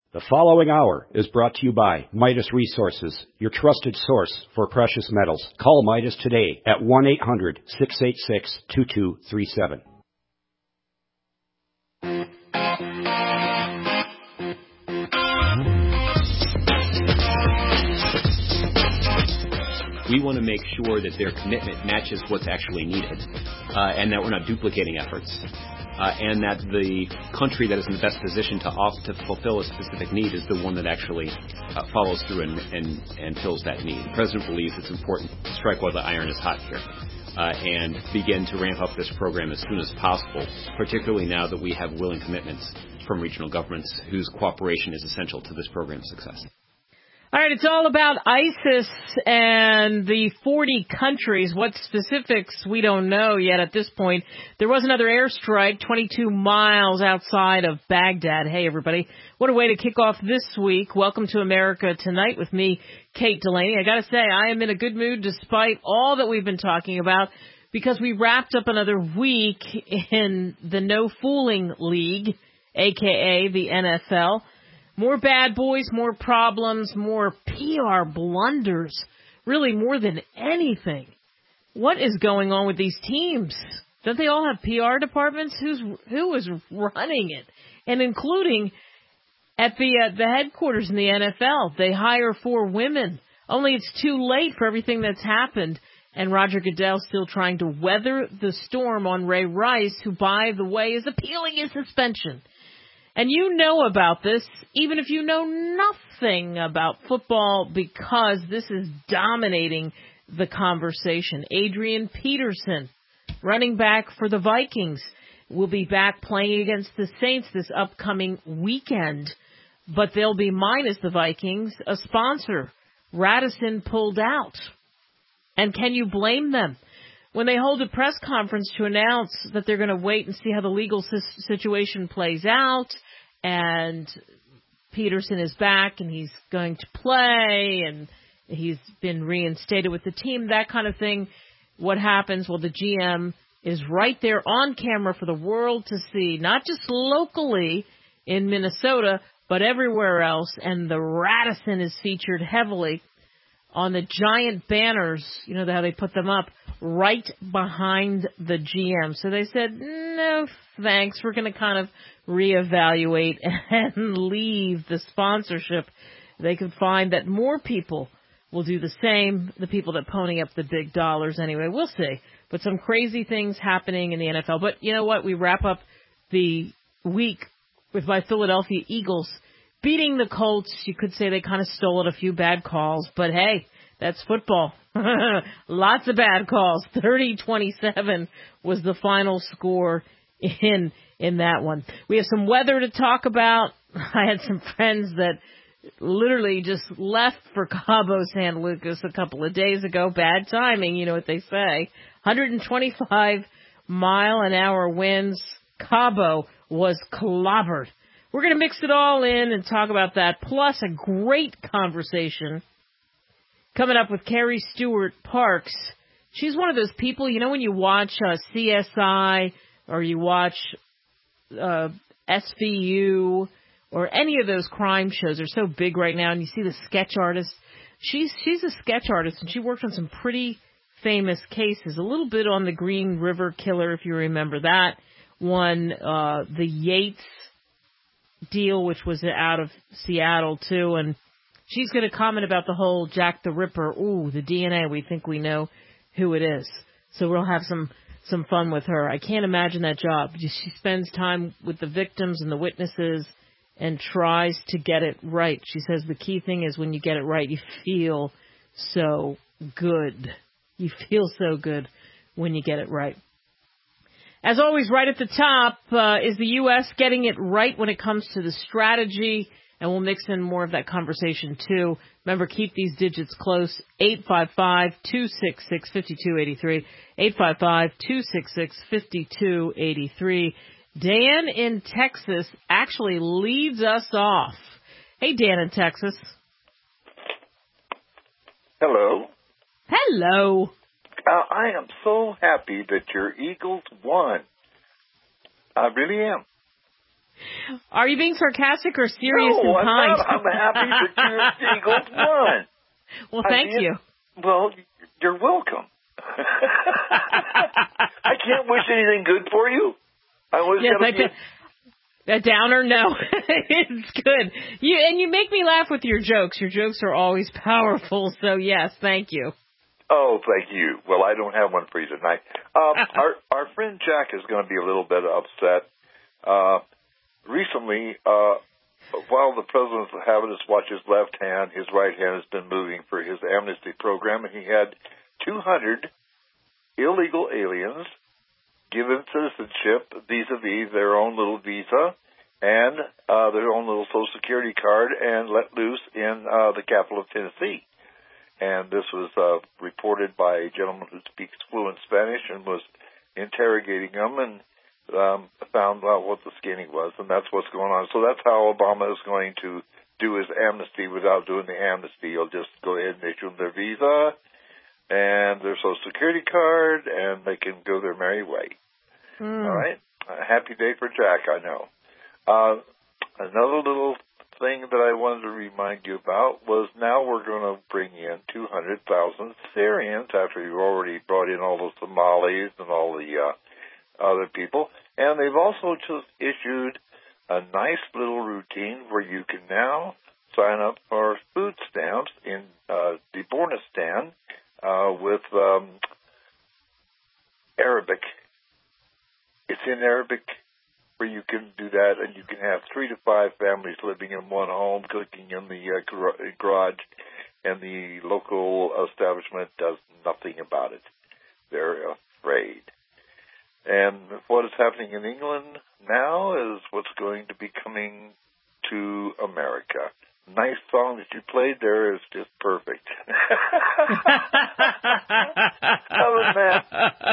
The following hour is brought to you by Midas Resources, your trusted source for precious metals. Call Midas today at 1-800-686-2237. We want to make sure that their commitment matches what's actually needed, and that we're not duplicating efforts, and that the country that is in the best position to fulfill a specific need is the one that actually follows through and fills that need. The President believes it's important to strike while the iron is hot here, and begin to ramp up this program as soon as possible, particularly now that we have willing commitments from regional governments whose cooperation is essential to this program's success. All right, it's all about ISIS and the 40 countries. What specifics, we don't know yet at this point. There was another airstrike 22 miles outside of Baghdad. Hey, everybody. What a way to kick off this week. Welcome to America Tonight with me, Kate Delaney. I got to say, I am in a good mood despite all that we've been talking about because we wrapped up another week in the No Fooling League, a.k.a. the NFL. More bad boys, more problems, more PR blunders, really more than anything. What is going on with these teams? Don't they all have PR departments? Who is running it? And including at the headquarters in the NFL, they hire 4 women. Only it's too late for everything that's happened. And Roger Goodell's still trying to weather the storm on Ray Rice, who, by the way, is appealing his suspension. And you know about this, even if you know nothing about football, because this is dominating the conversation. Adrian Peterson, running back for the Vikings, will be back playing against the Saints this upcoming weekend. But they'll be minus the Vikings, a sponsor. Radisson pulled out. And can you blame them? When they hold a press conference to announce that they're going to wait and see how the legal situation plays out, and Peterson is back and he's going to play and he's been reinstated with the team, that kind of thing, what happens? Well, the GM is right there on camera for the world to see, not just locally in Minnesota, but everywhere else, and the Radisson is featured heavily on the giant banners, you know how they put them up, right behind the GM. So they said, no, thanks. We're going to kind of reevaluate and leave the sponsorship. They could find that more people will do the same, the people that pony up the big dollars anyway. We'll see. But some crazy things happening in the NFL. But you know what? We wrap up the week with my Philadelphia Eagles beating the Colts. You could say they kind of stole a few bad calls, but hey, that's football. Lots of bad calls. 30-27 was the final score in that one. We have some weather to talk about. I had some friends that literally just left for Cabo San Lucas a couple of days ago. Bad timing, you know what they say. 125-mile-an-hour winds. Cabo was clobbered. We're going to mix it all in and talk about that, plus a great conversation coming up with Carrie Stewart Parks. She's one of those people, you know, when you watch CSI or you watch SVU or any of those crime shows, they're so big right now, and you see the sketch artist. She's a sketch artist, and she worked on some pretty famous cases, a little bit on the Green River Killer, if you remember that one, the Yates deal, which was out of Seattle, too. And she's going to comment about the whole Jack the Ripper. Ooh, the DNA. We think we know who it is. So we'll have some fun with her. I can't imagine that job. She spends time with the victims and the witnesses and tries to get it right. She says the key thing is when you get it right, you feel so good. You feel so good when you get it right. As always, right at the top, is the U.S. getting it right when it comes to the strategy? And we'll mix in more of that conversation, too. Remember, keep these digits close. 855-266-5283. 855-266-5283. Dan in Texas actually leads us off. Hey, Dan in Texas. Hello. Hello. I am so happy that your Eagles won. I really am. Are you being sarcastic or serious No, and kind? I'm not. I'm happy that your Eagles won. Well, thank you. Well, you're welcome. I can't wish anything good for you. I wish a downer? No. It's good. You make me laugh with your jokes. Your jokes are always powerful, so yes, thank you. Oh, thank you. Well, I don't have one for you tonight. Our friend Jack is going to be a little bit upset. Recently, while the president's having us watch his left hand, his right hand has been moving for his amnesty program, and he had 200 illegal aliens given citizenship vis-a-vis their own little visa and their own little Social Security card and let loose in the capital of Tennessee. And this was reported by a gentleman who speaks fluent Spanish and was interrogating them and found out what the skinny was, and that's what's going on. So that's how Obama is going to do his amnesty without doing the amnesty. He'll just go ahead and issue them their visa and their Social Security card, and they can go their merry way. All right? A happy day for Jack, I know. Another little thing that I wanted to remind you about was now we're going to bring in 200,000 Syrians after you've already brought in all the Somalis and all the other people. And they've also just issued a nice little routine where you can now sign up for food stamps in Debornistan with Arabic. It's in Arabic where you can do that, and you can have 3 to 5 families living in one home, cooking in the garage, and the local establishment does nothing about it. They're afraid. And what is happening in England now is what's going to be coming to America. Nice song that you played there is just perfect. Other than that,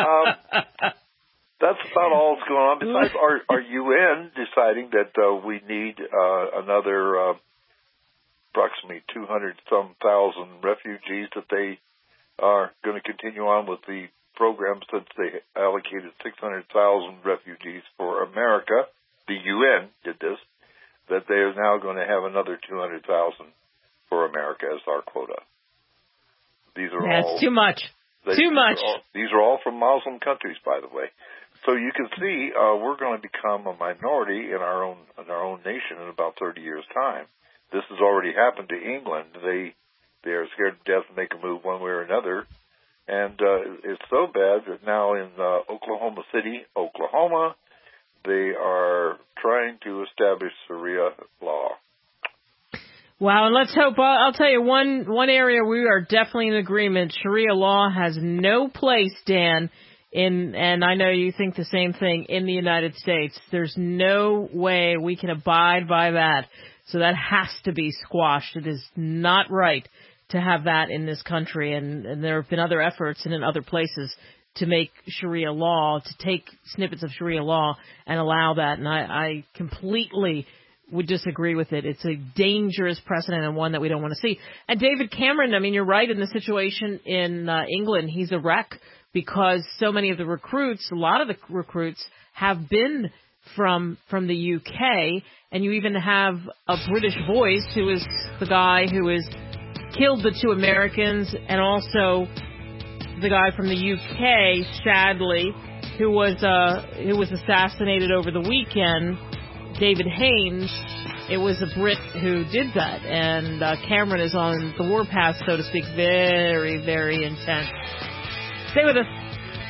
that's about all that's going on. Besides, our UN deciding that we need another approximately 200-some-thousand refugees, that they are going to continue on with the program since they allocated 600,000 refugees for America. The UN did this, that they are now going to have another 200,000 for America as our quota. These are That's too much. These are all from Muslim countries, by the way. So you can see we're going to become a minority in our own nation in about 30 years' time. This has already happened to England. They are scared to death and make a move one way or another. And it's so bad that now in Oklahoma City, Oklahoma, they are trying to establish Sharia law. Wow, and let's hope. I'll tell you one area we are definitely in agreement. Sharia law has no place, Dan, and I know you think the same thing, in the United States. There's no way we can abide by that. So that has to be squashed. It is not right to have that in this country, and there have been other efforts and in other places to make Sharia law, to take snippets of Sharia law and allow that, and I completely would disagree with it. It's a dangerous precedent and one that we don't want to see. And David Cameron, I mean, you're right, in the situation in England, he's a wreck because so many of the recruits, a lot of the recruits have been from the UK, and you even have a British voice who is the guy who is killed the 2 Americans, and also the guy from the UK, sadly, who was assassinated over the weekend, David Haynes. It was a Brit who did that, and Cameron is on the warpath, so to speak, very, very intense. Stay with us.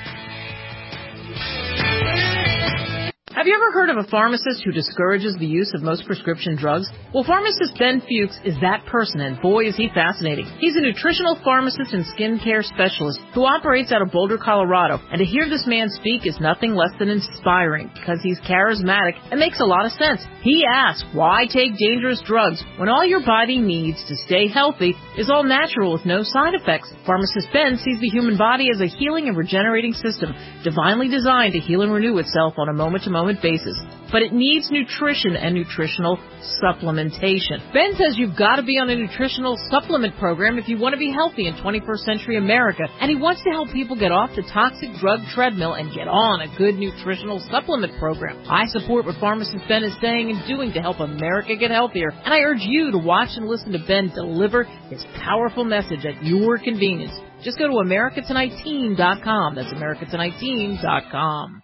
Have you ever heard of a pharmacist who discourages the use of most prescription drugs? Well, pharmacist Ben Fuchs is that person, and boy, is he fascinating. He's a nutritional pharmacist and skincare specialist who operates out of Boulder, Colorado. And to hear this man speak is nothing less than inspiring, because he's charismatic and makes a lot of sense. He asks, why take dangerous drugs when all your body needs to stay healthy is all natural with no side effects? Pharmacist Ben sees the human body as a healing and regenerating system, divinely designed to heal and renew itself on a moment-to-moment installment basis. But it needs nutrition and nutritional supplementation. Ben says you've got to be on a nutritional supplement program if you want to be healthy in 21st century America. And he wants to help people get off the toxic drug treadmill and get on a good nutritional supplement program. I support what pharmacist Ben is saying and doing to help America get healthier. And I urge you to watch and listen to Ben deliver his powerful message at your convenience. Just go to AmericaTonightTeam.com. That's AmericaTonightTeam.com.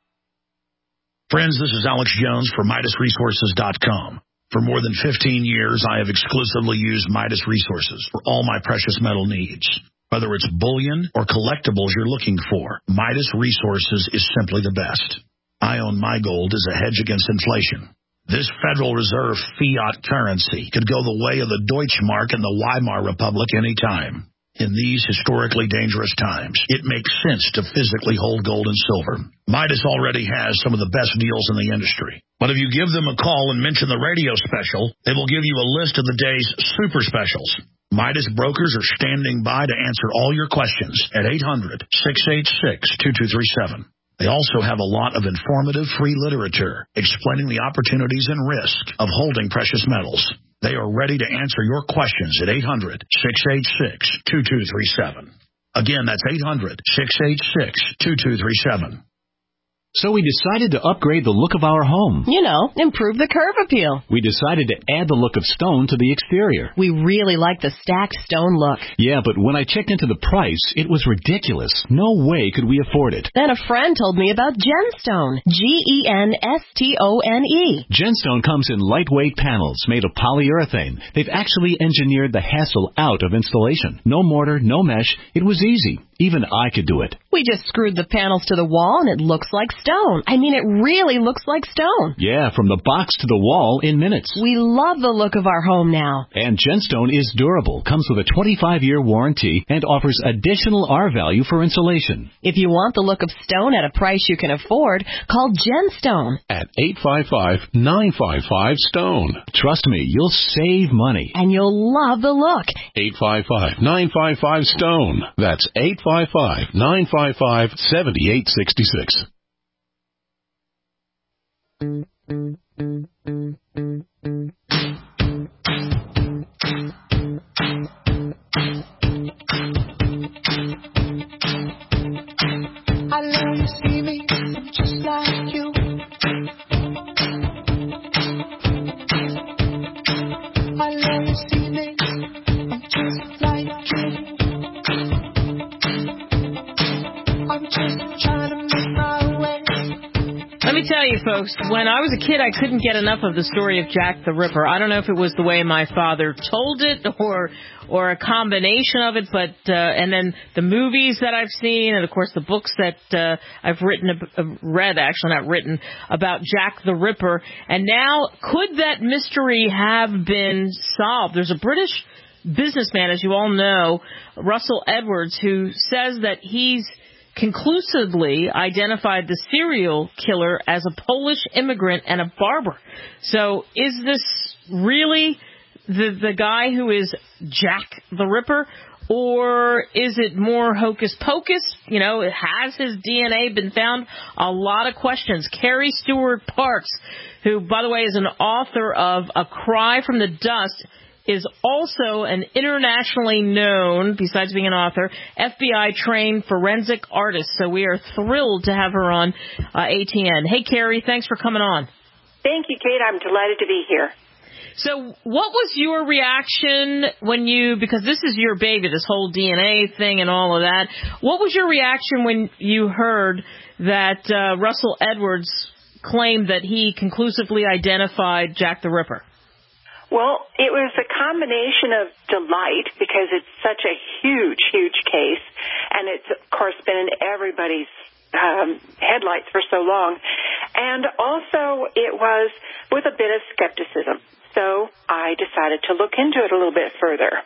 Friends, this is Alex Jones for MidasResources.com. For more than 15 years, I have exclusively used Midas Resources for all my precious metal needs. Whether it's bullion or collectibles you're looking for, Midas Resources is simply the best. I own my gold as a hedge against inflation. This Federal Reserve fiat currency could go the way of the Deutschmark and the Weimar Republic any time. In these historically dangerous times, it makes sense to physically hold gold and silver. Midas already has some of the best deals in the industry. But if you give them a call and mention the radio special, they will give you a list of the day's super specials. Midas brokers are standing by to answer all your questions at 800-686-2237. They also have a lot of informative free literature explaining the opportunities and risk of holding precious metals. They are ready to answer your questions at 800-686-2237. Again, that's 800-686-2237. So we decided to upgrade the look of our home. You know, improve the curb appeal. We decided to add the look of stone to the exterior. We really like the stacked stone look. Yeah, but when I checked into the price, it was ridiculous. No way could we afford it. Then a friend told me about Genstone. Genstone. Genstone comes in lightweight panels made of polyurethane. They've actually engineered the hassle out of installation. No mortar, no mesh. It was easy. Even I could do it. We just screwed the panels to the wall and it looks like stone. I mean, it really looks like stone. Yeah, from the box to the wall in minutes. We love the look of our home now. And Genstone is durable, comes with a 25-year warranty, and offers additional R value for insulation. If you want the look of stone at a price you can afford, call Genstone. At 855-955-STONE. Trust me, you'll save money. And you'll love the look. 855-955-STONE. That's 855-955-7866. I love to see me just like you. I love to see me just like you. I'm just trying to make my way. Let me tell you, folks, when I was a kid, I couldn't get enough of the story of Jack the Ripper. I don't know if it was the way my father told it or a combination of it, but and then the movies that I've seen, and of course the books that I've read, actually not written, about Jack the Ripper. And now, could that mystery have been solved? There's a British businessman, as you all know, Russell Edwards, who says that he's conclusively identified the serial killer as a Polish immigrant and a barber. So is this really the guy who is Jack the Ripper, or is it more hocus pocus? You know, has his DNA been found? A lot of questions. Carrie Stewart Parks, who, by the way, is an author of A Cry from the Dust, is also an internationally known, besides being an author, FBI-trained forensic artist. So we are thrilled to have her on ATN. Hey, Carrie, thanks for coming on. Thank you, Kate. I'm delighted to be here. So what was your reaction when because this is your baby, this whole DNA thing and all of that, what was your reaction when you heard that Russell Edwards claimed that he conclusively identified Jack the Ripper? Well, it was a combination of delight because it's such a huge, huge case, and it's, of course, been in everybody's headlights for so long. And also it was with a bit of skepticism. So I decided to look into it a little bit further.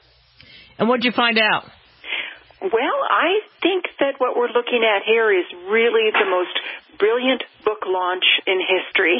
And what did you find out? Well, I think that what we're looking at here is really the most brilliant book launch in history.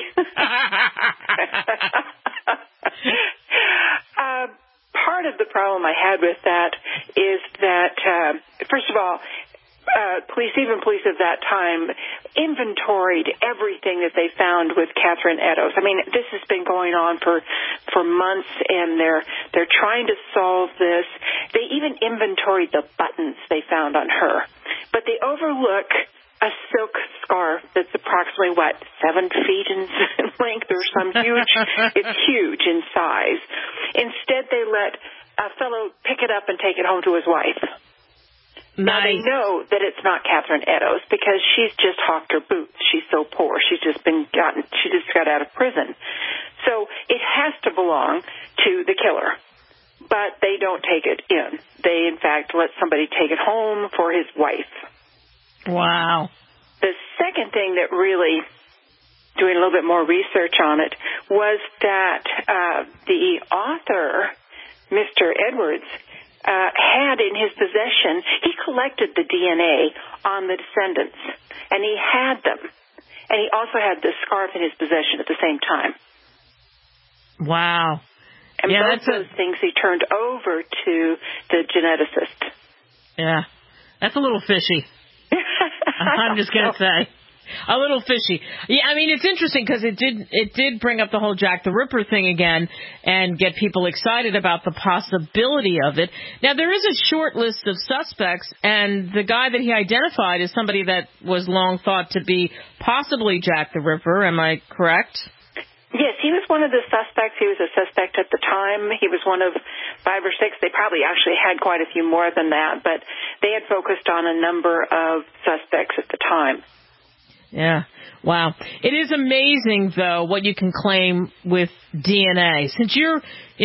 Part of the problem I had with that is that, first of all, police of that time inventoried everything that they found with Catherine Eddowes. I mean, this has been going on for months, and they're trying to solve this. They even inventoried the buttons they found on her. But they overlook a silk scarf that's approximately, 7 feet in length or some huge, it's huge in size. Instead, they let a fellow pick it up and take it home to his wife. Nice. Now, they know that it's not Catherine Eddowes because she's just hawked her boots. She's so poor. She just got out of prison. So it has to belong to the killer. But they don't take it in. They, in fact, let somebody take it home for his wife. Wow. The second thing that really, doing a little bit more research on it, was that the author, Mr. Edwards, had in his possession, he collected the DNA on the descendants, and he had them. And he also had the scarf in his possession at the same time. Wow. And both those things he turned over to the geneticist. Yeah. That's a little fishy. I'm just going to say. A little fishy. Yeah, I mean, it's interesting because it did bring up the whole Jack the Ripper thing again and get people excited about the possibility of it. Now, there is a short list of suspects, and the guy that he identified is somebody that was long thought to be possibly Jack the Ripper. Am I correct? Yes, he was one of the suspects. He was a suspect at the time. He was one of 5 or 6. They probably actually had quite a few more than that, but they had focused on a number of suspects at the time. Yeah. Wow. It is amazing, though, what you can claim with DNA. Since you're,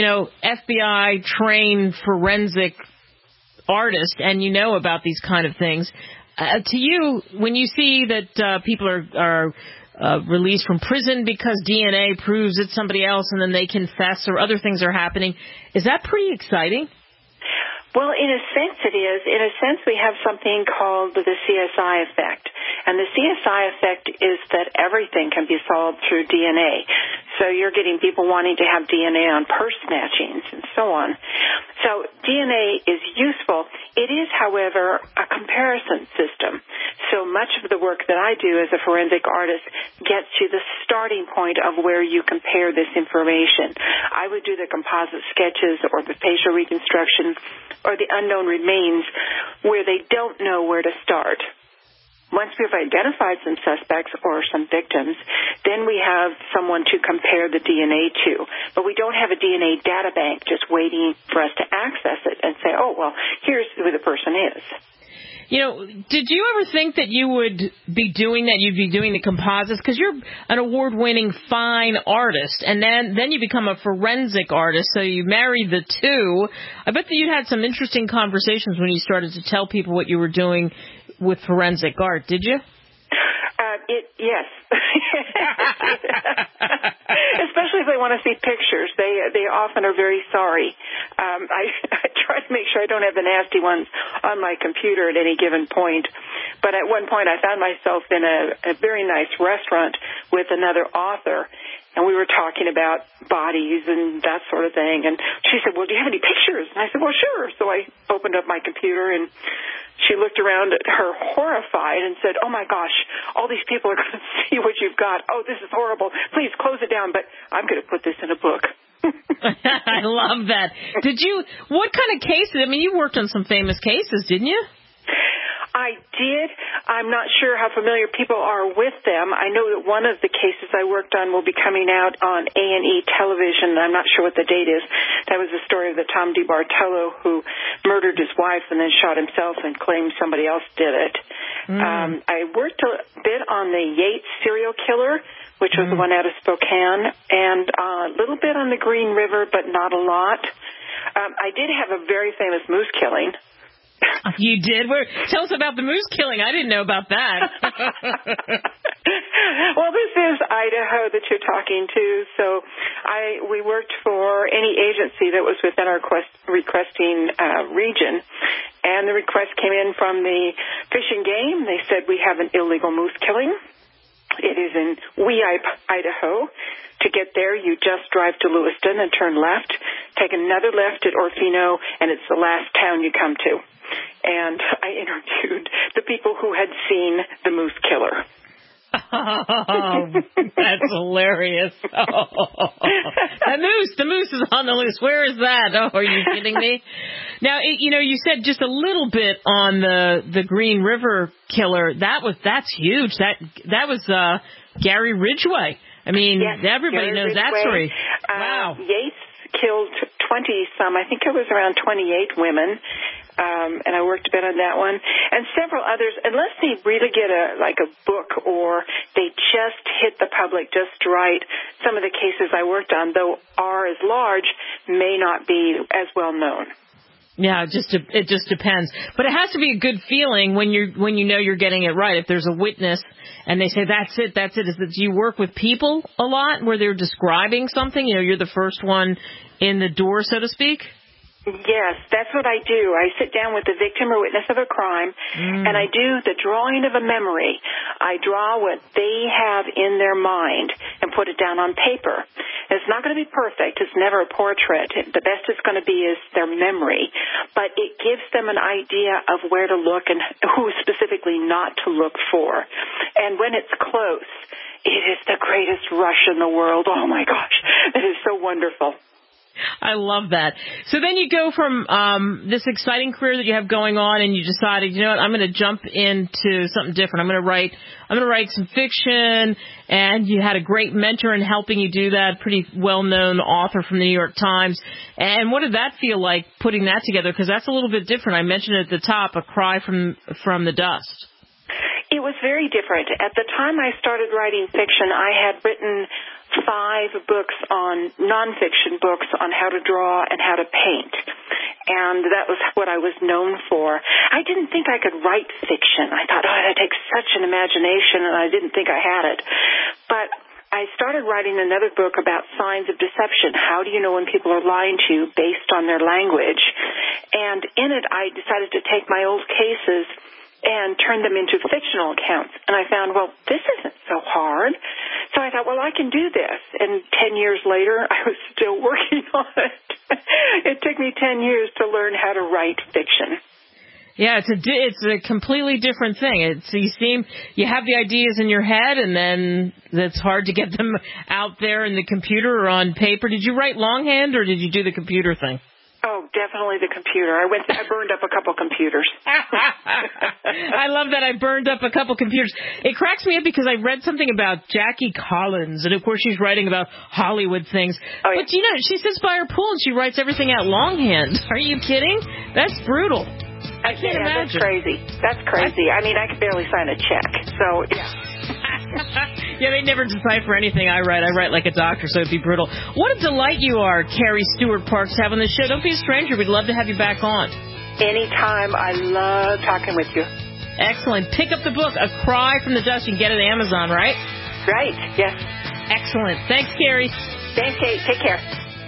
FBI trained forensic artist and you know about these kind of things, to you, when you see that people are released from prison because DNA proves it's somebody else and then they confess or other things are happening, is that pretty exciting? Well, in a sense it is. In a sense we have something called the CSI effect. And the CSI effect is that everything can be solved through DNA. So you're getting people wanting to have DNA on purse snatchings and so on. So DNA is useful. It is, however, a comparison system. So much of the work that I do as a forensic artist gets you the starting point of where you compare this information. I would do the composite sketches or the facial reconstruction or the unknown remains where they don't know where to start. Once we've identified some suspects or some victims, then we have someone to compare the DNA to. But we don't have a DNA data bank just waiting for us to access it and say, oh, well, here's who the person is. Did you ever think that you would be doing that? You'd be doing the composites? Because you're an award-winning fine artist, and then you become a forensic artist, so you marry the two. I bet that you had some interesting conversations when you started to tell people what you were doing with forensic art, did you? Yes. Especially if they want to see pictures. They often are very sorry. I try to make sure I don't have the nasty ones on my computer at any given point. But at one point I found myself in a very nice restaurant with another author, and we were talking about bodies and that sort of thing. And she said, well, do you have any pictures? And I said, well, sure. So I opened up my computer, and she looked around at her horrified and said, oh, my gosh, all these people are going to see what you've got. Oh, this is horrible. Please close it down, but I'm going to put this in a book. I love that. What kind of cases? I mean, you worked on some famous cases, didn't you? I did. I'm not sure how familiar people are with them. I know that one of the cases I worked on will be coming out on A&E television. I'm not sure what the date is. That was the story of the Tom DiBartolo who murdered his wife and then shot himself and claimed somebody else did it. I worked a bit on the Yates serial killer, which was the one out of Spokane, and a little bit on the Green River, but not a lot. I did have a very famous moose killing. You did? Tell us about the moose killing. I didn't know about that. Well, this is Idaho that you're talking to, so we worked for any agency that was within our requesting region, and the request came in from the Fish and Game. They said we have an illegal moose killing. It is in Weippe, Idaho. To get there, you just drive to Lewiston and turn left, take another left at Orfino, and it's the last town you come to. and I interviewed the people who had seen the moose killer. Oh, that's hilarious. Oh. The moose is on the loose. Where is that? Oh, are you kidding me? Now, you said just a little bit on the Green River killer. That's huge. That was Gary Ridgway. I mean, yes, everybody knows that story. Wow. Yates killed 20-some. I think it was around 28 women. And I worked a bit on that one, and several others. Unless they really get a book, or they just hit the public just right, some of the cases I worked on, though are as large, may not be as well known. Yeah, it just depends. But it has to be a good feeling when you know you're getting it right. If there's a witness and they say that's it. Do you work with people a lot where they're describing something? You're the first one in the door, so to speak. Yes, that's what I do. I sit down with the victim or witness of a crime, and I do the drawing of a memory. I draw what they have in their mind and put it down on paper. It's not going to be perfect. It's never a portrait. The best it's going to be is their memory, but it gives them an idea of where to look and who specifically not to look for. And when it's close, it is the greatest rush in the world. Oh, my gosh. It is so wonderful. I love that. So then you go from this exciting career that you have going on, and you decided, I'm going to jump into something different. I'm going to write some fiction, and you had a great mentor in helping you do that, pretty well-known author from the New York Times. And what did that feel like, putting that together? Because that's a little bit different. I mentioned it at the top, A Cry from the Dust. It was very different. At the time I started writing fiction, I had written 5 books on nonfiction books on how to draw and how to paint. And that was what I was known for. I didn't think I could write fiction. I thought, that takes such an imagination, and I didn't think I had it. But I started writing another book about signs of deception. How do you know when people are lying to you based on their language? And in it, I decided to take my old cases and turn them into fictional accounts. And I found, this isn't so hard. So I thought, I can do this. And 10 years later, I was still working on it. It took me 10 years to learn how to write fiction. Yeah, it's a completely different thing. You have the ideas in your head, and then it's hard to get them out there in the computer or on paper. Did you write longhand, or did you do the computer thing? Oh, definitely the computer. I burned up a couple computers. I love that. I burned up a couple computers. It cracks me up because I read something about Jackie Collins, and of course she's writing about Hollywood things. Oh, yeah. But she sits by her pool and she writes everything out longhand. Are you kidding? That's brutal. I can't imagine. That's crazy. I mean, I could barely sign a check. So, yeah. Yeah, they never decipher anything I write. I write like a doctor, so it'd be brutal. What a delight you are, Carrie Stewart Parks, to have on the show. Don't be a stranger. We'd love to have you back on. Anytime. I love talking with you. Excellent. Pick up the book, A Cry from the Dust. You can get it at Amazon, right? Right, yes. Excellent. Thanks, Carrie. Thanks, Kate. Take care.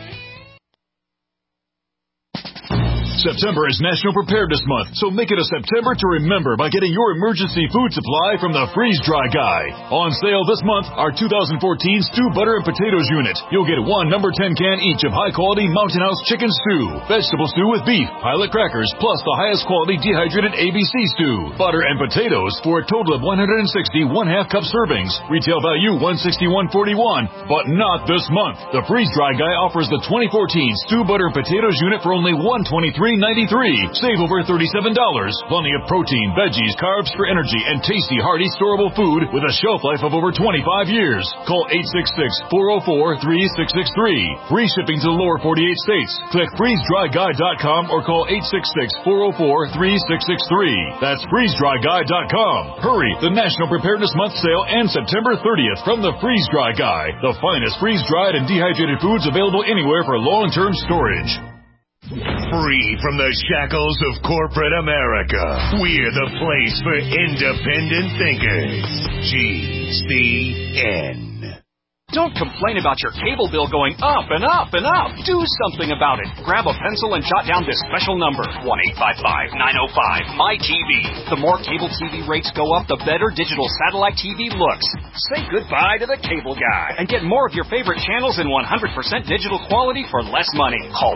September is National Preparedness Month, so make it a September to remember by getting your emergency food supply from the Freeze Dry Guy. On sale this month, our 2014 Stew Butter and Potatoes Unit. You'll get 1 number 10 can each of high-quality Mountain House chicken stew, vegetable stew with beef, pilot crackers, plus the highest quality dehydrated ABC stew, butter and potatoes for a total of 160 1/2 cup servings. Retail value $161.41, but not this month. The Freeze Dry Guy offers the 2014 Stew Butter and Potatoes Unit for only $123.93. Save over $37. Plenty of protein, veggies, carbs for energy, and tasty, hearty, storable food with a shelf life of over 25 years. Call 866-404-3663. Free shipping to the lower 48 states. Click freezedryguy.com or call 866-404-3663. That's freezedryguy.com. Hurry! The National Preparedness Month sale ends September 30th from the Freeze Dry Guy. The finest freeze-dried and dehydrated foods available anywhere for long-term storage. Free from the shackles of corporate America, we're the place for independent thinkers. GCN. Don't complain about your cable bill going up and up and up. Do something about it. Grab a pencil and jot down this special number, 1-855-905-MY-TV. The more cable TV rates go up, the better digital satellite TV looks. Say goodbye to the cable guy and get more of your favorite channels in 100% digital quality for less money. Call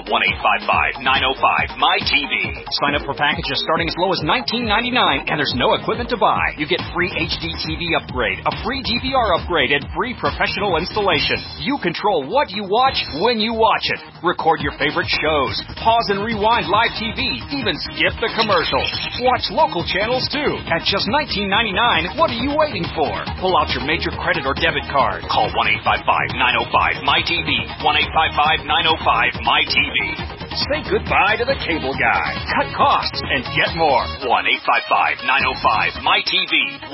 1-855-905-MY-TV. Sign up for packages starting as low as $19.99, and there's no equipment to buy. You get free HD TV upgrade, a free DVR upgrade, and free professional installation. You control what you watch when you watch it. Record your favorite shows. Pause and rewind live TV. Even skip the commercials. Watch local channels too. At just $19.99, what are you waiting for? Pull out your major credit or debit card. Call 1-855-905-MY-TV. 1-855-905-MY-TV. Say goodbye to the cable guy. Cut costs and get more. 1-855-905-MY-TV.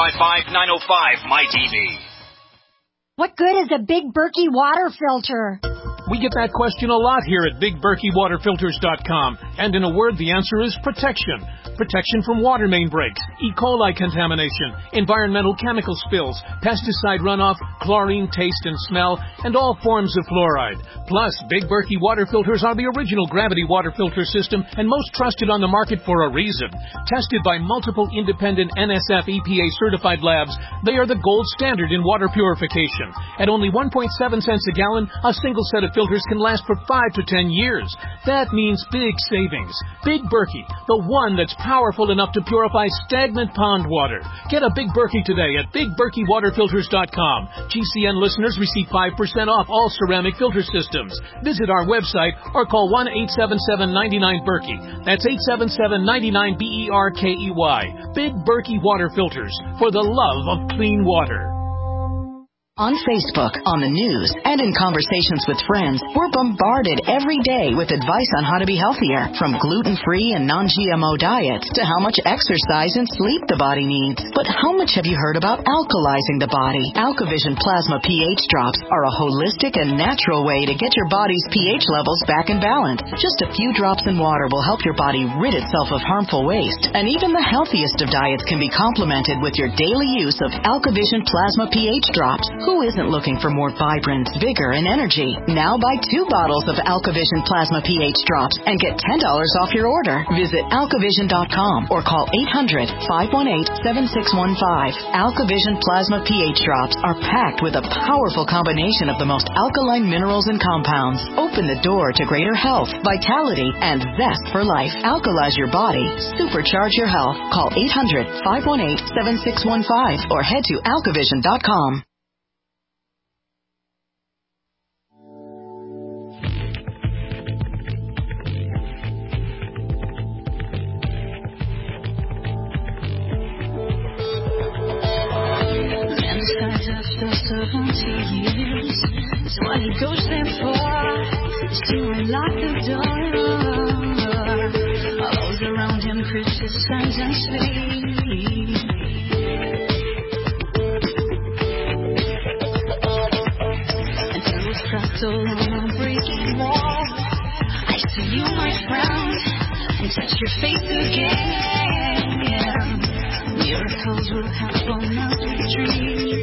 1-855-905-MY-TV. What good is a Big Berkey water filter? We get that question a lot here at BigBerkeyWaterFilters.com. And in a word, the answer is protection. Protection from water main breaks, E. coli contamination, environmental chemical spills, pesticide runoff, chlorine taste and smell, and all forms of fluoride. Plus, Big Berkey water filters are the original gravity water filter system and most trusted on the market for a reason. Tested by multiple independent NSF EPA certified labs, they are the gold standard in water purification. At only 1.7 cents a gallon, a single set of filters can last for 5 to 10 years. That means big savings. Big Berkey, the one that's powerful enough to purify stagnant pond water. Get a Big Berkey today at BigBerkeyWaterFilters.com. GCN listeners receive 5% off all ceramic filter systems. Visit our website or call 1-877-99-BERKEY. That's 877-99-BERKEY. Big Berkey Water Filters, for the love of clean water. On Facebook, on the news, and in conversations with friends, we're bombarded every day with advice on how to be healthier, from gluten-free and non-GMO diets to how much exercise and sleep the body needs. But how much have you heard about alkalizing the body? AlkaVision Plasma pH drops are a holistic and natural way to get your body's pH levels back in balance. Just a few drops in water will help your body rid itself of harmful waste. And even the healthiest of diets can be complemented with your daily use of AlkaVision Plasma pH drops. Who isn't looking for more vibrance, vigor, and energy? Now buy 2 bottles of AlkaVision Plasma pH drops and get $10 off your order. Visit AlkaVision.com or call 800-518-7615. AlkaVision Plasma pH drops are packed with a powerful combination of the most alkaline minerals and compounds. Open the door to greater health, vitality, and zest for life. Alkalize your body. Supercharge your health. Call 800-518-7615 or head to AlkaVision.com. After 70 years, so why he goes there for? Still unlock the door. All those around him criticize and sleep. And through a fractal on a breaking wall, I see you, my friend, and touch your face again. Miracles will happen as we dream.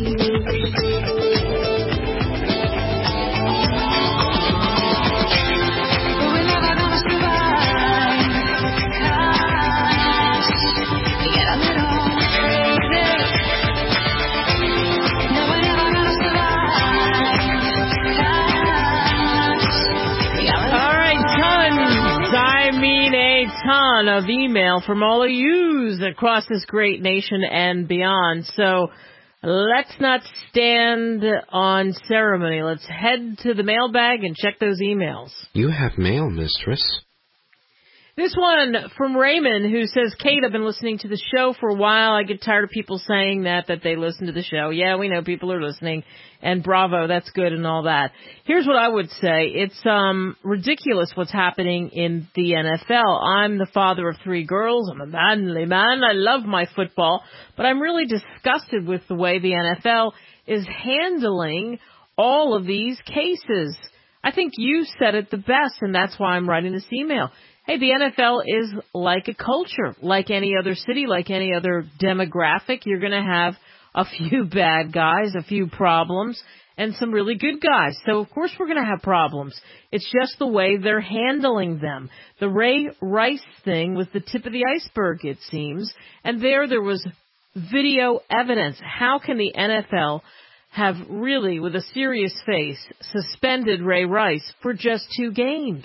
Ton of email from all of yous across this great nation and beyond. So let's not stand on ceremony. Let's head to the mailbag and check those emails. You have mail, mistress. This one from Raymond, who says, Kate, I've been listening to the show for a while. I get tired of people saying that they listen to the show. Yeah, we know people are listening. And bravo, that's good and all that. Here's what I would say. It's ridiculous what's happening in the NFL. I'm the father of 3 girls. I'm a manly man. I love my football. But I'm really disgusted with the way the NFL is handling all of these cases. I think you said it the best, and that's why I'm writing this email. Hey, the NFL is like a culture, like any other city, like any other demographic. You're going to have a few bad guys, a few problems, and some really good guys. So, of course, we're going to have problems. It's just the way they're handling them. The Ray Rice thing was the tip of the iceberg, it seems, and there was video evidence. How can the NFL have really, with a serious face, suspended Ray Rice for just 2 games?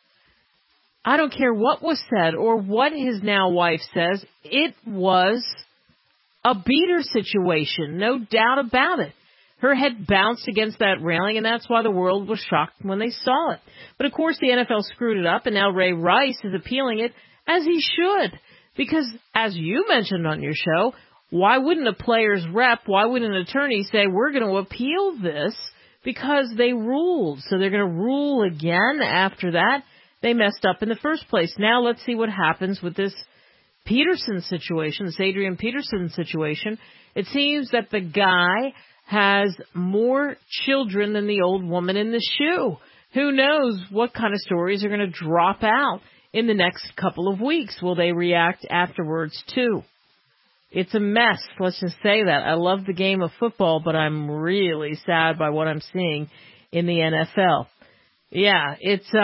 I don't care what was said or what his now wife says. It was a beater situation, no doubt about it. Her head bounced against that railing, and that's why the world was shocked when they saw it. But, of course, the NFL screwed it up, and now Ray Rice is appealing it, as he should. Because, as you mentioned on your show, why wouldn't a player's rep, why wouldn't an attorney say, we're going to appeal this because they ruled? So they're going to rule again after that. They messed up in the first place. Now let's see what happens with this Peterson situation, this Adrian Peterson situation. It seems that the guy has more children than the old woman in the shoe. Who knows what kind of stories are going to drop out in the next couple of weeks? Will they react afterwards too? It's a mess, let's just say that. I love the game of football, but I'm really sad by what I'm seeing in the NFL. Yeah,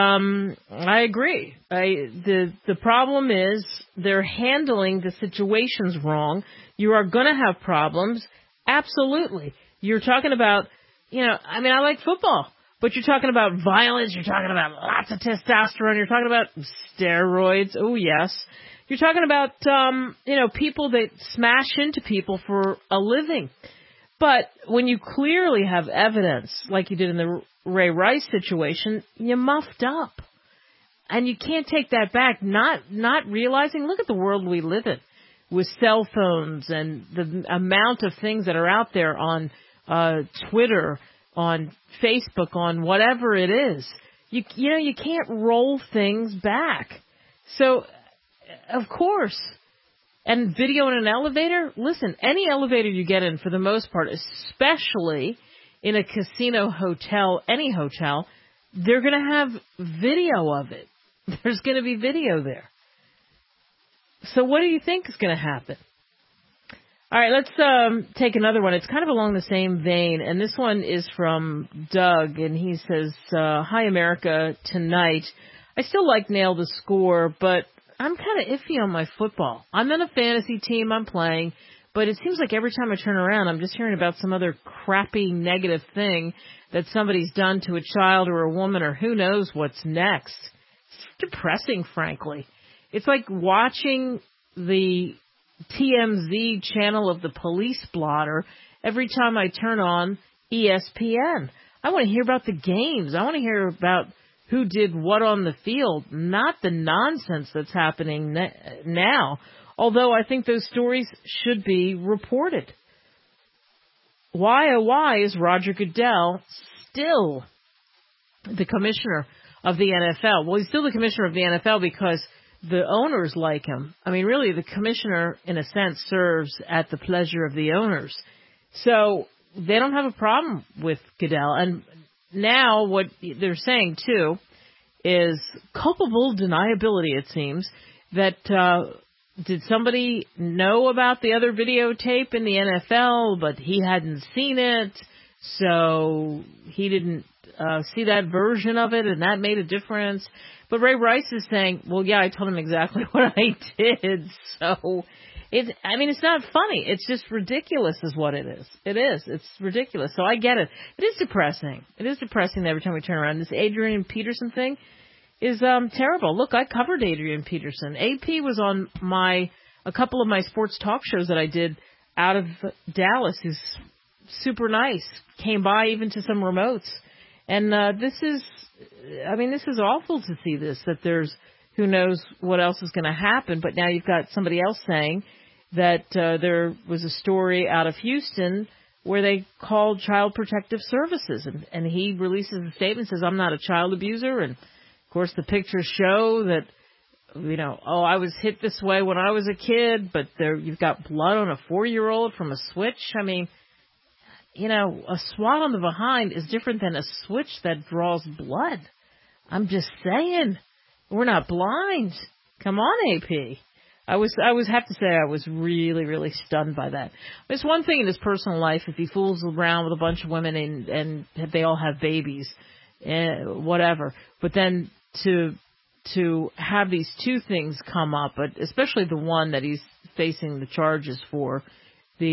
I agree. The problem is they're handling the situations wrong. You are going to have problems. Absolutely. You're talking about, I like football, but you're talking about violence. You're talking about lots of testosterone. You're talking about steroids. Oh, yes. You're talking about, people that smash into people for a living. But when you clearly have evidence, like you did in the Ray Rice situation, you muffed up. And you can't take that back, not realizing, look at the world we live in with cell phones and the amount of things that are out there on Twitter, on Facebook, on whatever it is. You can't roll things back. So, of course. And video in an elevator? Listen, any elevator you get in, for the most part, especially in a casino hotel, any hotel, they're going to have video of it. There's going to be video there. So what do you think is going to happen? All right, let's take another one. It's kind of along the same vein, and this one is from Doug, and he says, Hi, America, tonight. I still like Nail the Score, but I'm kind of iffy on my football. I'm in a fantasy team I'm playing, but it seems like every time I turn around, I'm just hearing about some other crappy negative thing that somebody's done to a child or a woman or who knows what's next. It's depressing, frankly. It's like watching the TMZ channel of the police blotter every time I turn on ESPN. I want to hear about the games. I want to hear about who did what on the field, not the nonsense that's happening now, although I think those stories should be reported. Why is Roger Goodell still the commissioner of the NFL? Well, he's still the commissioner of the NFL because the owners like him. I mean, really, the commissioner, in a sense, serves at the pleasure of the owners. So they don't have a problem with Goodell. And now what they're saying, too, is culpable deniability, it seems, that did somebody know about the other videotape in the NFL, but he hadn't seen it, so he didn't see that version of it, and that made a difference. But Ray Rice is saying, well, yeah, I told him exactly what I did, so it's not funny. It's just ridiculous is what it is. It is. It's ridiculous. So I get it. It is depressing. It is depressing every time we turn around. This Adrian Peterson thing is terrible. Look, I covered Adrian Peterson. AP was on a couple of my sports talk shows that I did out of Dallas. He's super nice. Came by even to some remotes. And this is awful to see this, that there's who knows what else is going to happen. But now you've got somebody else saying that there was a story out of Houston where they called Child Protective Services. And he releases a statement, says, I'm not a child abuser. And, of course, the pictures show that, I was hit this way when I was a kid, but you've got blood on a 4-year-old from a switch. I mean, a swat on the behind is different than a switch that draws blood. I'm just saying. We're not blind. Come on, AP. I have to say I was really, really stunned by that. It's one thing in his personal life if he fools around with a bunch of women and they all have babies, whatever. But then to have these two things come up, but especially the one that he's facing the charges for, the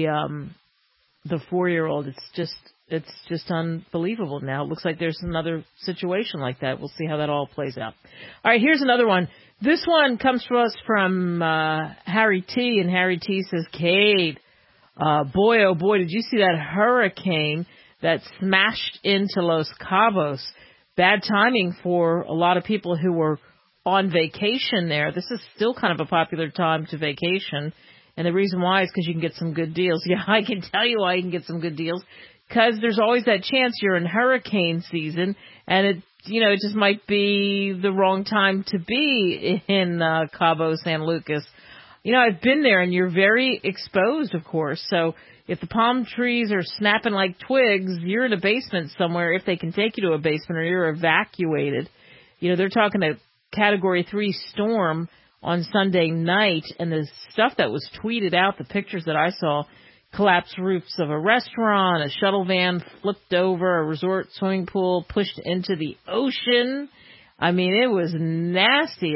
4-year-old, it's just unbelievable now. It looks like there's another situation like that. We'll see how that all plays out. All right, here's another one. This one comes to us from Harry T, and Harry T says, Kate, boy, oh boy, did you see that hurricane that smashed into Los Cabos? Bad timing for a lot of people who were on vacation there. This is still kind of a popular time to vacation, and the reason why is because you can get some good deals. Yeah, I can tell you why you can get some good deals, because there's always that chance you're in hurricane season, and it just might be the wrong time to be in Cabo San Lucas. I've been there, and you're very exposed, of course. So if the palm trees are snapping like twigs, you're in a basement somewhere, if they can take you to a basement, or you're evacuated. They're talking a Category 3 storm on Sunday night, and the stuff that was tweeted out, the pictures that I saw, collapsed roofs of a restaurant, a shuttle van flipped over, a resort swimming pool pushed into the ocean. I mean, it was nasty.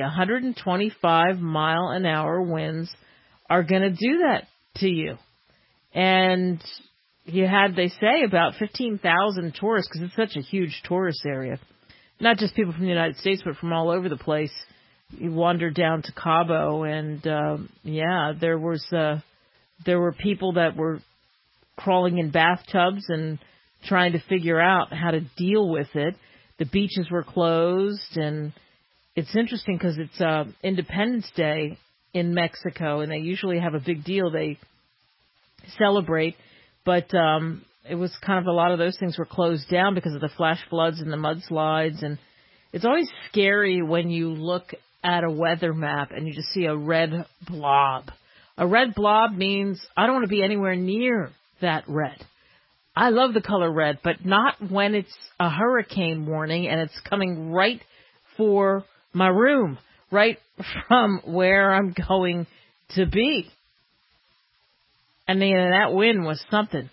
125-mile-an-hour winds are going to do that to you. And you had, they say, about 15,000 tourists, because it's such a huge tourist area. Not just people from the United States, but from all over the place. You wandered down to Cabo, and there were people that were crawling in bathtubs and trying to figure out how to deal with it. The beaches were closed, and it's interesting because it's Independence Day in Mexico, and they usually have a big deal. They celebrate, but it was kind of a lot of those things were closed down because of the flash floods and the mudslides. And it's always scary when you look at a weather map and you just see a red blob. A red blob means I don't want to be anywhere near that red. I love the color red, but not when it's a hurricane warning and it's coming right for my room, right from where I'm going to be. And that wind was something.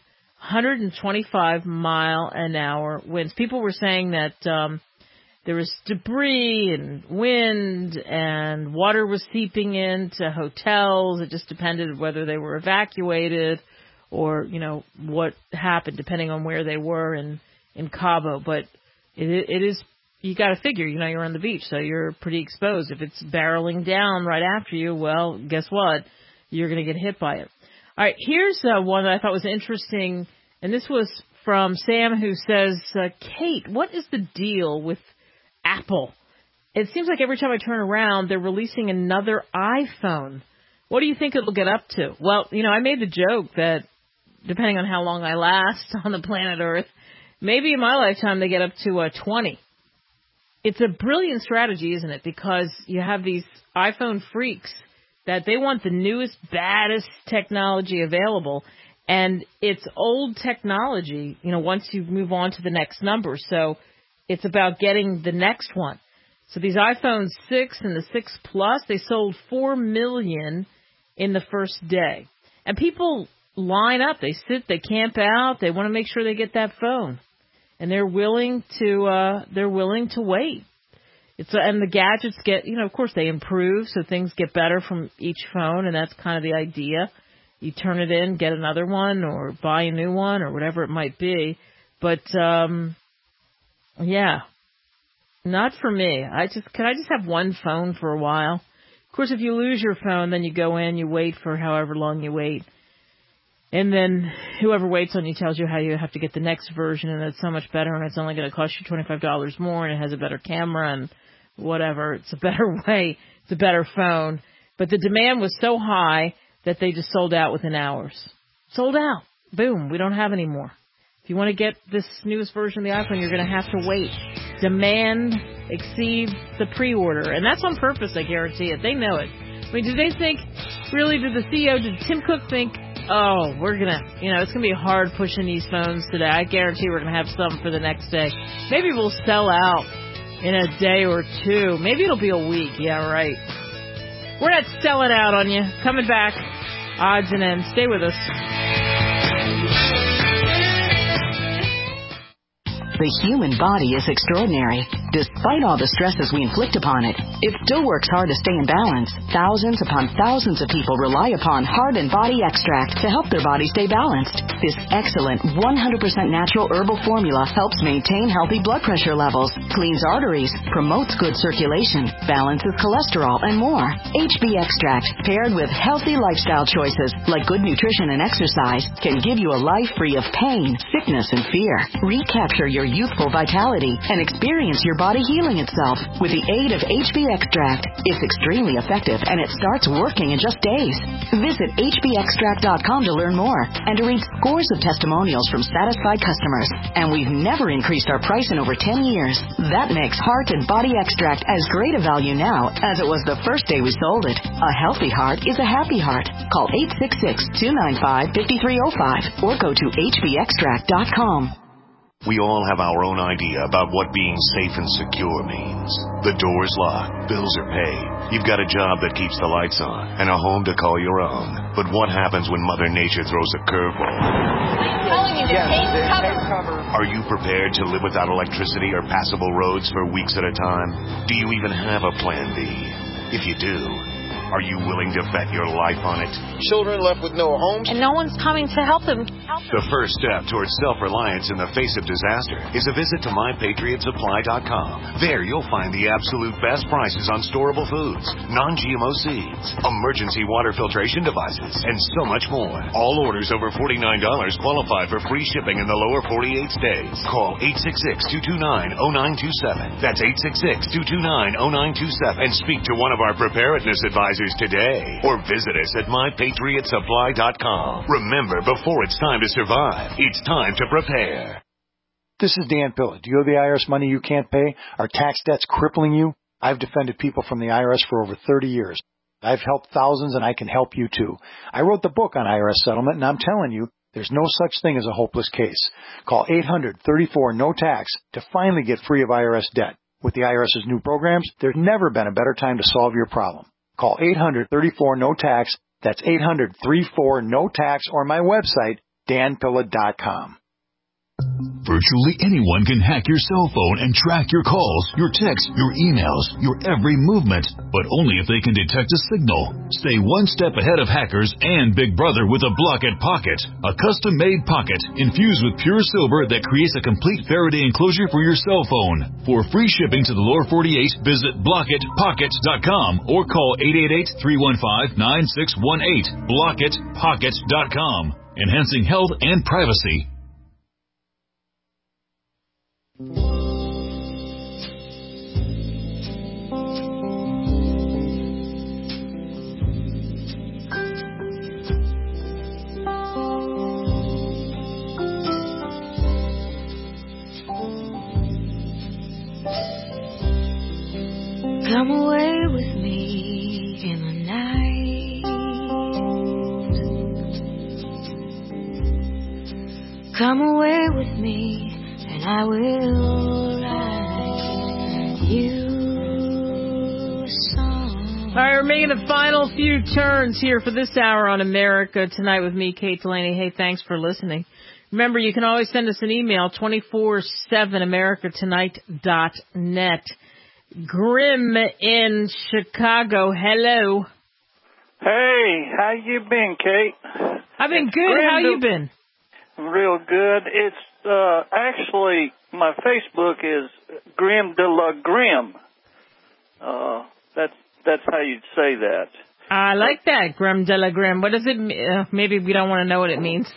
125-mile-an-hour winds. People were saying that there was debris and wind and water was seeping into hotels. It just depended whether they were evacuated or, what happened, depending on where they were in Cabo. But it is, you got to figure, you're on the beach, so you're pretty exposed. If it's barreling down right after you, well, guess what? You're going to get hit by it. All right, here's one that I thought was interesting, and this was from Sam, who says, Kate, what is the deal with Apple? It seems like every time I turn around, they're releasing another iPhone. What do you think it'll get up to? Well, I made the joke that depending on how long I last on the planet Earth, maybe in my lifetime they get up to 20. It's a brilliant strategy, isn't it? Because you have these iPhone freaks that they want the newest, baddest technology available, and it's old technology, once you move on to the next number. So it's about getting the next one. So these iPhone 6 and the 6 Plus, they sold 4 million in the first day. And people line up, they sit, they camp out, they want to make sure they get that phone. And they're willing to wait. And the gadgets get, of course they improve, so things get better from each phone, and that's kind of the idea. You turn it in, get another one, or buy a new one, or whatever it might be. But, not for me. Can I just have one phone for a while? Of course, if you lose your phone, then you go in, you wait for however long you wait. And then whoever waits on you tells you how you have to get the next version, and it's so much better, and it's only going to cost you $25 more, and it has a better camera, and whatever. It's a better way. It's a better phone. But the demand was so high that they just sold out within hours. Sold out. Boom. We don't have any more. If you want to get this newest version of the iPhone, you're going to have to wait. Demand exceeds the pre-order. And that's on purpose, I guarantee it. They know it. I mean, did they think, really, did Tim Cook think, we're going to, it's going to be hard pushing these phones today. I guarantee we're going to have some for the next day. Maybe we'll sell out in a day or two. Maybe it'll be a week. Yeah, right. We're not selling out on you. Coming back, odds and ends. Stay with us. The human body is extraordinary. Despite all the stresses we inflict upon it, it still works hard to stay in balance. Thousands upon thousands of people rely upon Heart and Body Extract to help their body stay balanced. This excellent 100% natural herbal formula helps maintain healthy blood pressure levels, cleans arteries, promotes good circulation, balances cholesterol, and more. HB Extract, paired with healthy lifestyle choices like good nutrition and exercise, can give you a life free of pain, sickness, and fear. Recapture your youthful vitality and experience your body healing itself with the aid of HB Extract. It's extremely effective and it starts working in just days. Visit hbextract.com to learn more and to read scores of testimonials from satisfied customers. And we've never increased our price in over 10 years. That makes Heart and Body Extract as great a value now as it was the first day we sold it. A healthy heart is a happy heart. Call 866-295-5305 or go to hbextract.com. We all have our own idea about what being safe and secure means. The door's locked, bills are paid, you've got a job that keeps the lights on, and a home to call your own. But what happens when Mother Nature throws a curveball? I'm telling you, the tape cover. Are you prepared to live without electricity or passable roads for weeks at a time? Do you even have a plan B? If you do, are you willing to bet your life on it? Children left with no homes. And no one's coming to help them. The first step towards self-reliance in the face of disaster is a visit to MyPatriotSupply.com. There you'll find the absolute best prices on storable foods, non-GMO seeds, emergency water filtration devices, and so much more. All orders over $49 qualify for free shipping in the lower 48 states. Call 866-229-0927. That's 866-229-0927 and speak to one of our preparedness advisors today, or visit us at MyPatriotSupply.com. Remember, before it's time to survive, it's time to prepare. This is Dan Pilla. Do you owe the IRS money you can't pay? Are tax debts crippling you? I've defended people from the IRS for over 30 years. I've helped thousands, and I can help you too. I wrote the book on IRS settlement, and I'm telling you, there's no such thing as a hopeless case. Call 800-34-NO-TAX to finally get free of IRS debt. With the IRS's new programs, there's never been a better time to solve your problem. Call 800-34-NO-TAX. That's 800-34-NO-TAX, or my website, danpilla.com. Virtually anyone can hack your cell phone and track your calls, your texts, your emails, your every movement, but only if they can detect a signal. Stay one step ahead of hackers and Big Brother with a Blockit Pocket, a custom-made pocket infused with pure silver that creates a complete Faraday enclosure for your cell phone. For free shipping to the lower 48, visit BlockitPocket.com or call 888-315-9618. BlockitPocket.com, enhancing health and privacy. Come away with me in the night. Come away with me, and I will write you a song. All right, we're making the final few turns here for this hour on America Tonight with me, Kate Delaney. Hey, thanks for listening. Remember, you can always send us an email, 24/7americatonight.net. Grim in Chicago. Hello. Hey, how you been, Kate? I've been good. How you been? Real good. It's actually my Facebook is Grim de la Grim. That's how you'd say that. I like that, Grim de la Grim. What does it mean? Maybe we don't want to know what it means.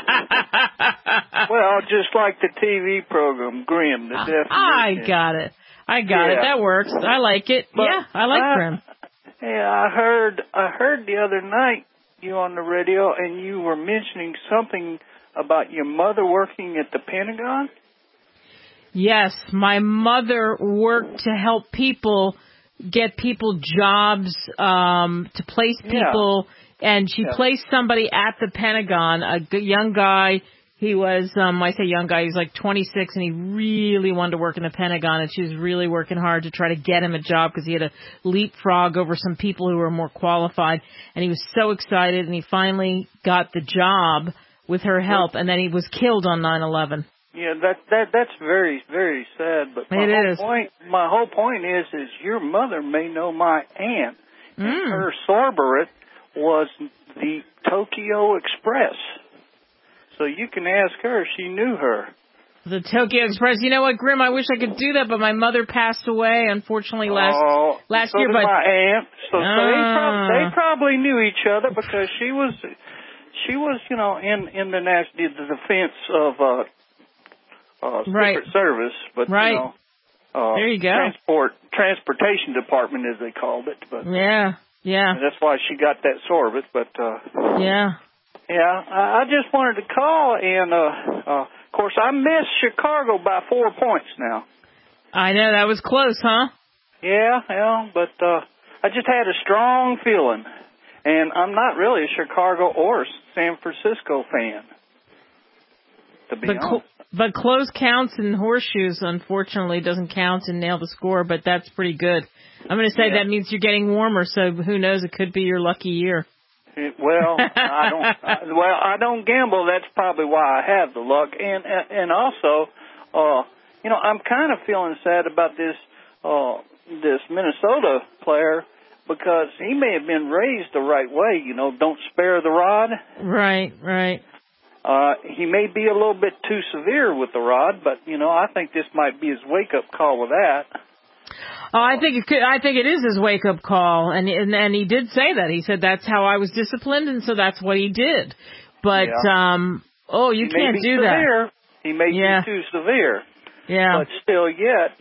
Well, just like the TV program, Grim. The definition. I got it. That works. I like it. But yeah, I like Grim. Yeah, I heard the other night you on the radio, and you were mentioning something about your mother working at the Pentagon. Yes, my mother worked to help get people jobs, to place people, and she placed somebody at the Pentagon, a young guy. He was, I say young guy, he was like 26, and he really wanted to work in the Pentagon, and she was really working hard to try to get him a job because he had a leapfrog over some people who were more qualified, and he was so excited, and he finally got the job with her help, and then he was killed on 9/11. Yeah, that's very, very sad. But my whole point is your mother may know my aunt, and her Sorberit was the Tokyo Express. So you can ask her. She knew her. The Tokyo Express. You know what, Grim? I wish I could do that, but my mother passed away, unfortunately, last year. But my aunt. So they probably knew each other because she was, in the defense of Secret Service. But there you go. Transportation Department, as they called it. But yeah. And that's why she got that Sorbet. But I just wanted to call, and of course, I missed Chicago by 4 points now. I know, that was close, huh? Yeah, but I just had a strong feeling, and I'm not really a Chicago or San Francisco fan, to be honest. But close counts and horseshoes, unfortunately, doesn't count and nail the score, but that's pretty good. I'm going to say that means you're getting warmer, so who knows, it could be your lucky year. Well, I don't gamble. That's probably why I have the luck, and also, I'm kind of feeling sad about this Minnesota player because he may have been raised the right way. Don't spare the rod. Right. He may be a little bit too severe with the rod, but I think this might be his wake-up call with that. Oh, I think it is his wake-up call, and he did say that. He said that's how I was disciplined, and so that's what he did. But you can't do that. He may be too severe. Yeah. But still, yet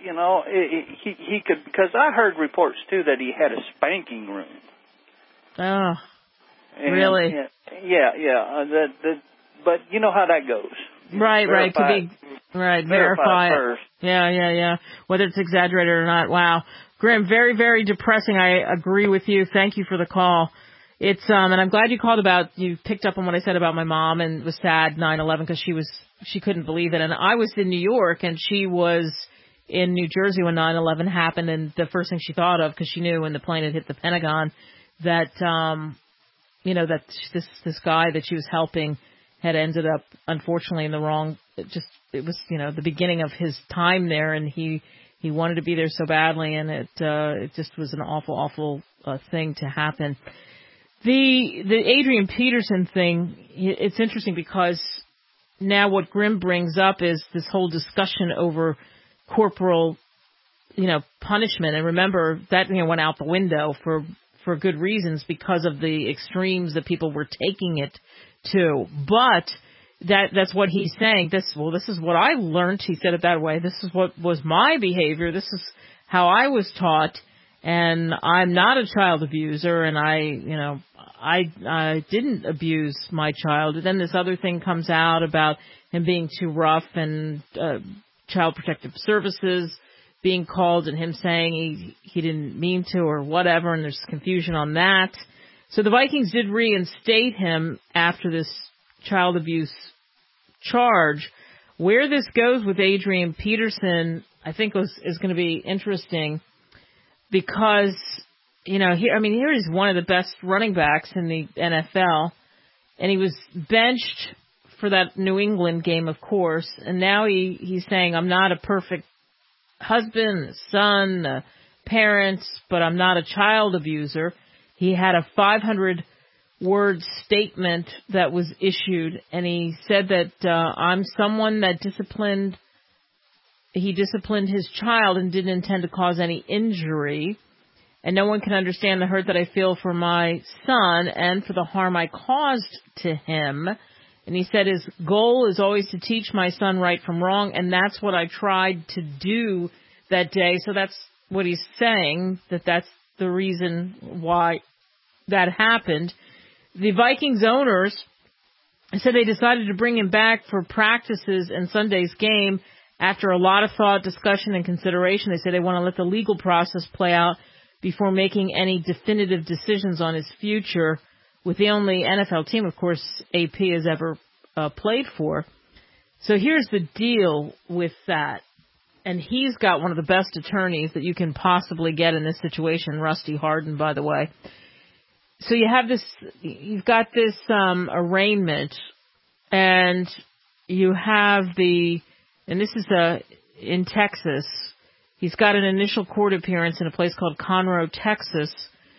he could, because I heard reports too that he had a spanking room. Oh, really? Yeah. But you know how that goes. Right. Could be verify it first. Yeah. Whether it's exaggerated or not. Wow. Grim, very, very depressing. I agree with you. Thank you for the call. It's and I'm glad you picked up on what I said about my mom and was sad 9/11 because she couldn't believe it. And I was in New York and she was in New Jersey when 9/11 happened, and the first thing she thought of, because she knew when the plane had hit the Pentagon, that that this guy that she was helping had ended up, unfortunately, in the wrong. It was the beginning of his time there, and he wanted to be there so badly, and it just was an awful thing to happen. The Adrian Peterson thing, it's interesting because now what Grim brings up is this whole discussion over corporal, punishment, and remember that went out the window for good reasons because of the extremes that people were taking it to. But that's what he's saying. This is what I learned. He said it that way. This is what was my behavior. This is how I was taught, and I'm not a child abuser, and I didn't abuse my child. And then this other thing comes out about him being too rough, and Child Protective Services being called, and him saying he didn't mean to or whatever, and there's confusion on that. So the Vikings did reinstate him after this child abuse charge. Where this goes with Adrian Peterson, I think is going to be interesting because, here he's one of the best running backs in the NFL, and he was benched for that New England game, of course, and now he's saying, I'm not a perfect husband, son, parent, but I'm not a child abuser. He had a 500-word statement that was issued, and he said that I'm someone that disciplined his child and didn't intend to cause any injury, and no one can understand the hurt that I feel for my son and for the harm I caused to him. And he said his goal is always to teach my son right from wrong, and that's what I tried to do that day. So that's what he's saying, that's the reason why that happened. The Vikings owners said they decided to bring him back for practices in Sunday's game after a lot of thought, discussion, and consideration. They said they want to let the legal process play out before making any definitive decisions on his future with the only NFL team, of course, AP has ever played for. So here's the deal with that. And he's got one of the best attorneys that you can possibly get in this situation, Rusty Hardin, by the way. So you've got this arraignment, and you have and this is in Texas. He's got an initial court appearance in a place called Conroe, Texas,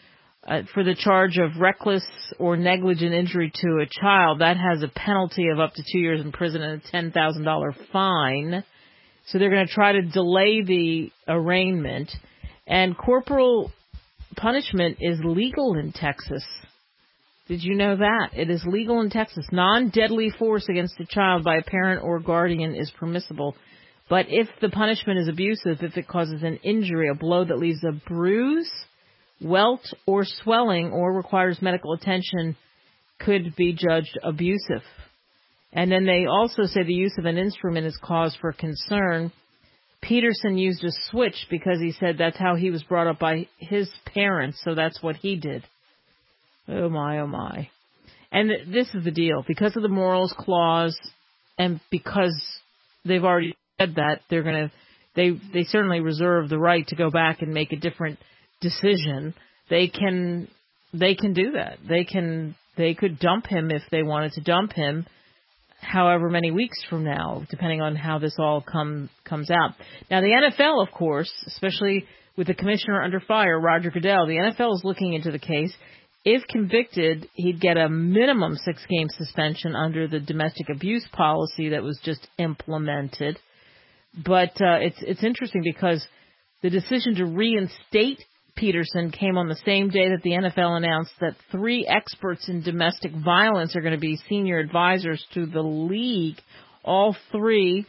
for the charge of reckless or negligent injury to a child. That has a penalty of up to 2 years in prison and a $10,000 fine. So they're going to try to delay the arraignment. And corporal punishment is legal in Texas. Did you know that? It is legal in Texas. Non-deadly force against a child by a parent or guardian is permissible. But if the punishment is abusive, if it causes an injury, a blow that leaves a bruise, welt, or swelling, or requires medical attention, could be judged abusive. And then they also say the use of an instrument is cause for concern. Peterson used a switch because he said that's how he was brought up by his parents, so that's what he did. Oh my, oh my. And this is the deal. Because of the morals clause, and because they've already said that, they certainly reserve the right to go back and make a different decision. They can do that. They could dump him if they wanted to dump him, however many weeks from now, depending on how this all comes out. Now, the NFL, of course, especially with the commissioner under fire, Roger Goodell, the NFL is looking into the case. If convicted, he'd get a minimum 6-game suspension under the domestic abuse policy that was just implemented. But it's interesting because the decision to reinstate Peterson came on the same day that the NFL announced that 3 experts in domestic violence are going to be senior advisors to the league. All 3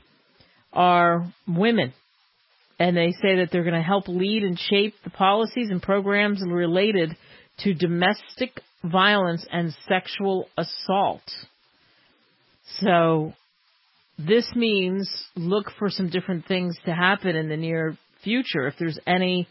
are women. And they say that they're going to help lead and shape the policies and programs related to domestic violence and sexual assault. So this means look for some different things to happen in the near future. If there's any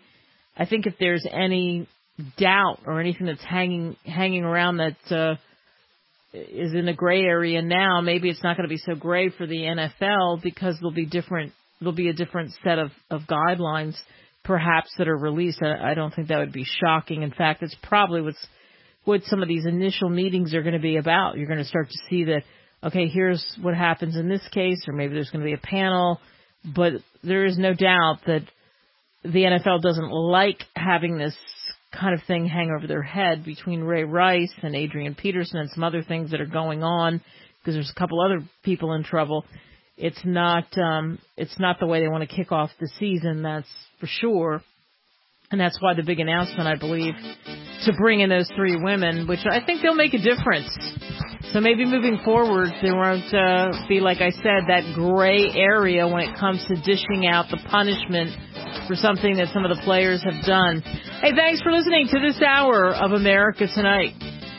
doubt or anything that's hanging around that is in a gray area now, maybe it's not going to be so gray for the NFL because there'll be a different set of guidelines perhaps that are released. I don't think that would be shocking. In fact, it's probably what some of these initial meetings are going to be about. You're going to start to see that, okay, here's what happens in this case, or maybe there's going to be a panel, but there is no doubt that the NFL doesn't like having this kind of thing hang over their head between Ray Rice and Adrian Peterson and some other things that are going on, because there's a couple other people in trouble. It's not the way they want to kick off the season, that's for sure. And that's why the big announcement, I believe, to bring in those 3 women, which I think they'll make a difference. So maybe moving forward, there won't be, like I said, that gray area when it comes to dishing out the punishment for something that some of the players have done. Hey, thanks for listening to this hour of America Tonight.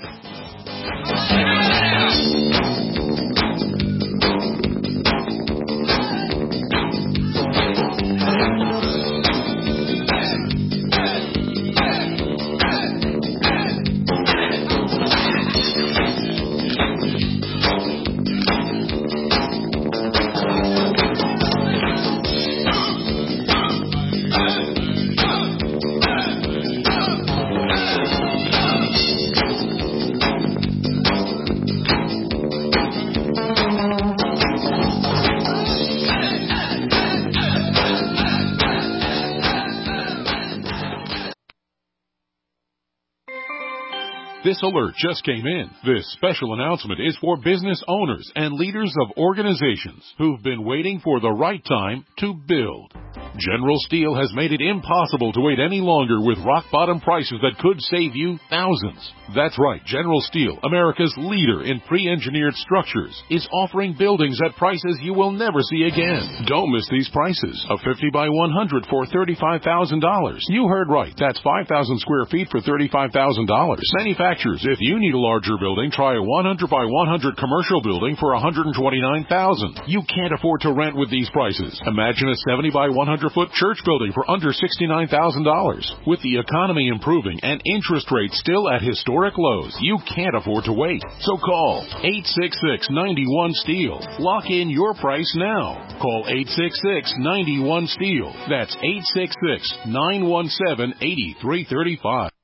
This alert just came in. This special announcement is for business owners and leaders of organizations who've been waiting for the right time to build. General Steel has made it impossible to wait any longer with rock-bottom prices that could save you thousands. That's right, General Steel, America's leader in pre-engineered structures, is offering buildings at prices you will never see again. Don't miss these prices. A 50 by 100 for $35,000. You heard right. That's 5,000 square feet for $35,000. Manufacturers, if you need a larger building, try a 100 by 100 commercial building for $129,000. You can't afford to rent with these prices. Imagine a 70 by 100 200-foot church building for under $69,000. With the economy improving and interest rates still at historic lows, you can't afford to wait. So call 866-91-STEEL. Lock in your price now. Call 866-91-STEEL. That's 866-917-8335.